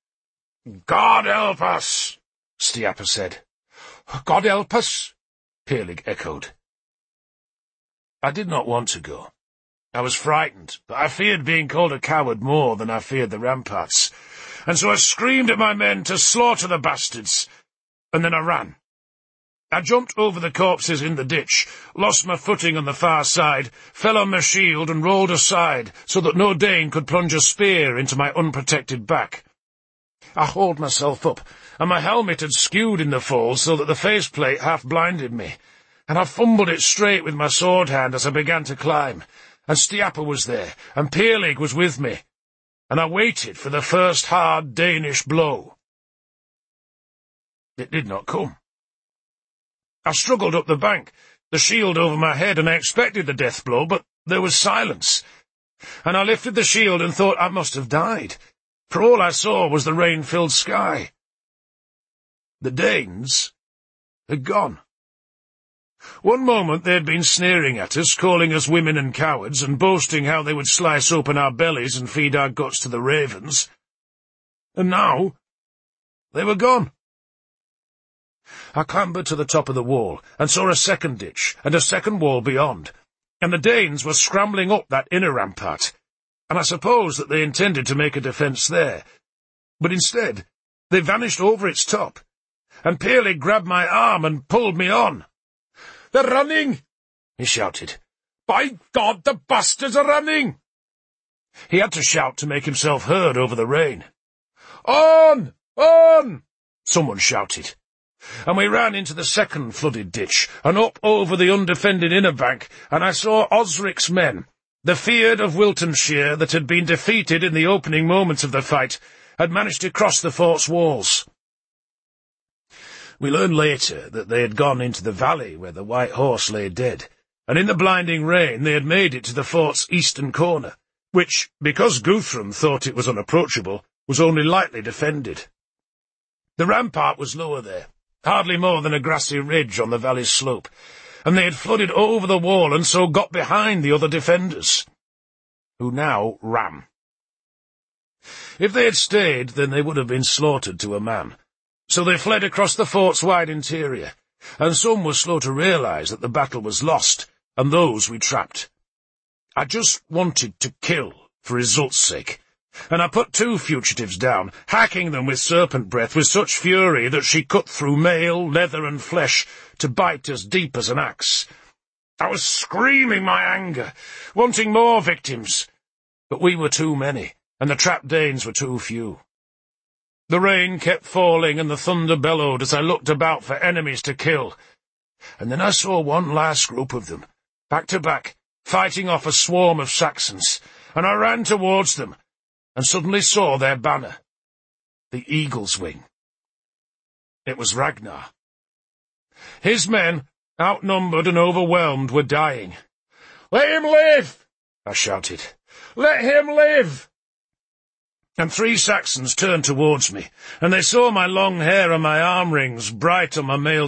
"God help us," Stiappa said. "God help us," Peerlig echoed. I did not want to go. I was frightened, but I feared being called a coward more than I feared the ramparts, and so I screamed at my men to slaughter the bastards, and then I ran. I jumped over the corpses in the ditch, lost my footing on the far side, fell on my shield and rolled aside so that no Dane could plunge a spear into my unprotected back. I hauled myself up, and my helmet had skewed in the fall so that the faceplate half blinded me, and I fumbled it straight with my sword hand as I began to climb, and Stiappa was there, and Peerlig was with me, and I waited for the first hard Danish blow. It did not come. I struggled up the bank, the shield over my head, and I expected the death blow, but there was silence, and I lifted the shield and thought I must have died, for all I saw was the rain-filled sky. The Danes had gone. One moment they had been sneering at us, calling us women and cowards, and boasting how they would slice open our bellies and feed our guts to the ravens. And now they were gone. I clambered to the top of the wall, and saw a second ditch, and a second wall beyond, and the Danes were scrambling up that inner rampart, and I supposed that they intended to make a defence there. But instead, they vanished over its top, and Peerlig grabbed my arm and pulled me on. "They're running!" he shouted. "By God, the bastards are running!" He had to shout to make himself heard over the rain. "On! On!" someone shouted, and we ran into the second flooded ditch, and up over the undefended inner bank, and I saw Osric's men, the feared of Wiltonshire that had been defeated in the opening moments of the fight, had managed to cross the fort's walls. We learned later that they had gone into the valley where the White Horse lay dead, and in the blinding rain they had made it to the fort's eastern corner, which, because Guthrum thought it was unapproachable, was only lightly defended. The rampart was lower there, hardly more than a grassy ridge on the valley's slope, and they had flooded over the wall and so got behind the other defenders, who now ran. If they had stayed, then they would have been slaughtered to a man. So they fled across the fort's wide interior, and some were slow to realize that the battle was lost, and those we trapped. I just wanted to kill, for Isolt's sake, and I put two fugitives down, hacking them with serpent breath with such fury that she cut through mail, leather, and flesh to bite as deep as an axe. I was screaming my anger, wanting more victims, but we were too many, and the trapped Danes were too few. The rain kept falling and the thunder bellowed as I looked about for enemies to kill, and then I saw one last group of them, back to back, fighting off a swarm of Saxons, and I ran towards them, and suddenly saw their banner, the eagle's wing. It was Ragnar. His men, outnumbered and overwhelmed, were dying. "Let him live!" I shouted. "Let him live!" And three Saxons turned towards me, and they saw my long hair and my arm rings bright on my mail